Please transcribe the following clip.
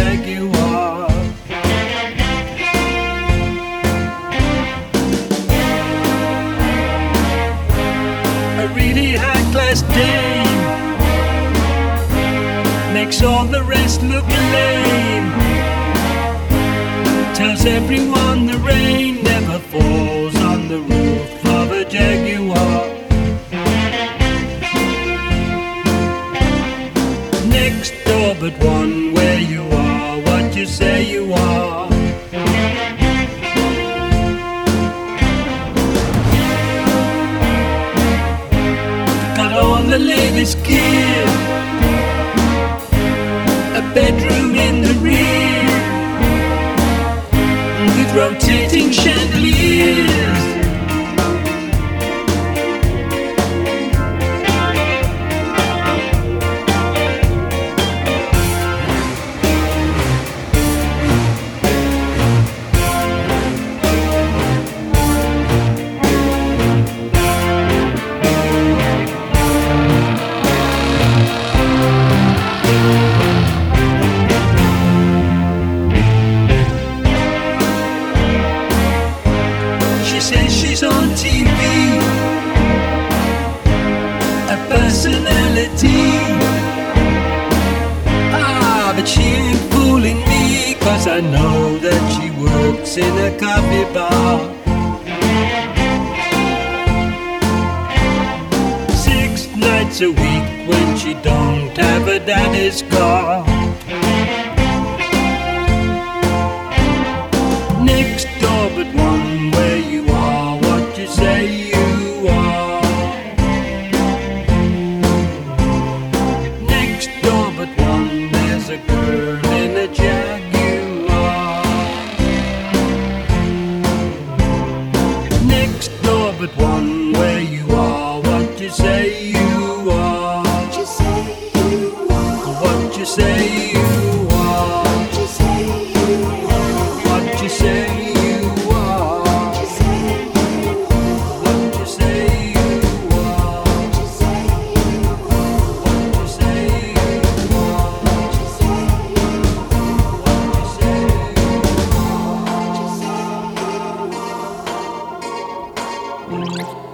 Jaguar. A really high-class dame makes all the rest look lame. Tells everyone the rain never falls on the roof of a Jaguar. Next door but one, where you are, what you say you are. Got all the latest gear, a bedroom in the rear with rotating chandeliers. She says she's on TV, a personality. Ah, but she ain't fooling me, 'cause I know that she works in a coffee bar. 6 nights a week when she don't have a daddy's car. Next door but one, where you are, what you say you are. Next door but one, there's a girl in a Jaguar. Next door but one, where you are, what you say you are. What you say you are. What you say you are. What you say you are. What you say you are. What you say you are. What you say you are. What you say you are. What you say you are.